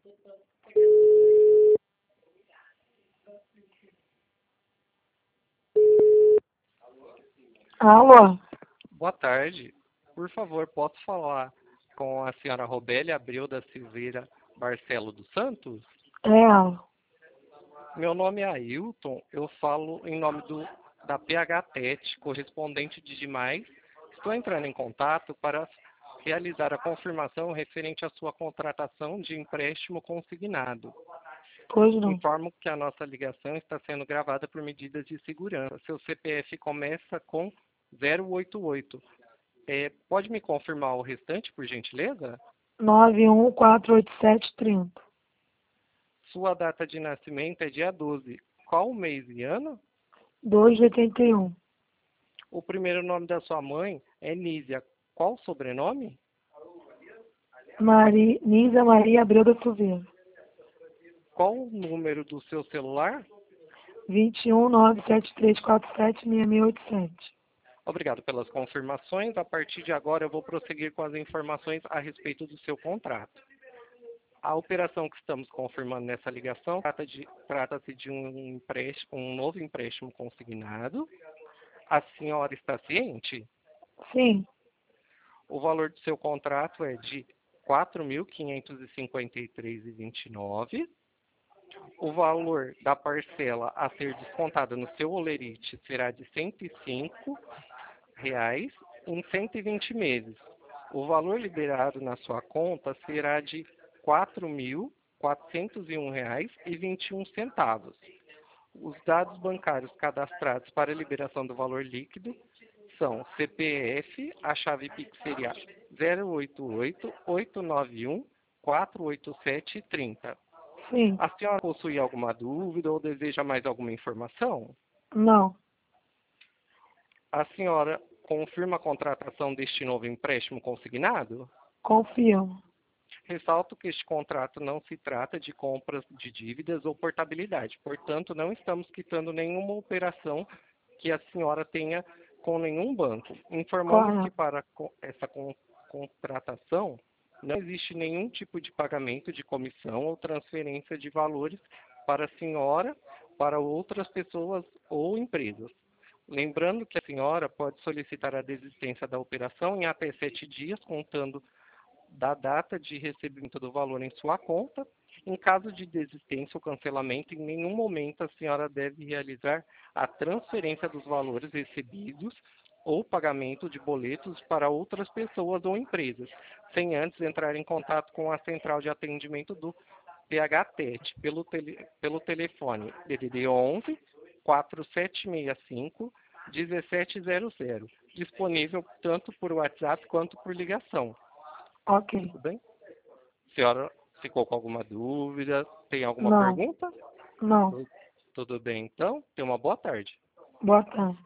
Alô? Boa tarde. Por favor, posso falar com a senhora Robélia Abreu da Silveira Barcelo dos Santos? É ela. Meu nome é Ailton, eu falo em nome da PHTET, correspondente de demais. Estou entrando em contato para realizar a confirmação referente à sua contratação de empréstimo consignado. Pois não. Informo que a nossa ligação está sendo gravada por medidas de segurança. Seu CPF começa com 088. Pode me confirmar o restante, por gentileza? 9148730. Sua data de nascimento é dia 12. Qual o mês e ano? 281. O primeiro nome da sua mãe é Nízia. Qual o sobrenome? Nízia Maria Abreu da Silveira. Qual o número do seu celular? 21973476687. Obrigado pelas confirmações. A partir de agora eu vou prosseguir com as informações a respeito do seu contrato. A operação que estamos confirmando nessa ligação trata-se de um novo empréstimo consignado. A senhora está ciente? Sim. O valor do seu contrato é de R$ 4.553,29. O valor da parcela a ser descontada no seu holerite será de R$ 105 em 120 meses. O valor liberado na sua conta será de R$ 4.401,21. Os dados bancários cadastrados para a liberação do valor líquido são CPF, a chave Pix seria 088-891-48730. Sim. A senhora possui alguma dúvida ou deseja mais alguma informação? Não. A senhora confirma a contratação deste novo empréstimo consignado? Confirmo. Ressalto que este contrato não se trata de compras de dívidas ou portabilidade. Portanto, não estamos quitando nenhuma operação que a senhora tenha com nenhum banco. Informamos que para essa contratação não existe nenhum tipo de pagamento de comissão ou transferência de valores para a senhora, para outras pessoas ou empresas. Lembrando que a senhora pode solicitar a desistência da operação em até 7 dias, contando da data de recebimento do valor em sua conta. Em caso de desistência ou cancelamento, em nenhum momento a senhora deve realizar a transferência dos valores recebidos ou pagamento de boletos para outras pessoas ou empresas, sem antes entrar em contato com a central de atendimento do PHTET pelo telefone DDD 11 4765 1700, disponível tanto por WhatsApp quanto por ligação. Ok. Tudo bem? A senhora ficou com alguma dúvida? Tem alguma Não. pergunta? Não. Tudo bem, então? Tenha uma boa tarde. Boa tarde.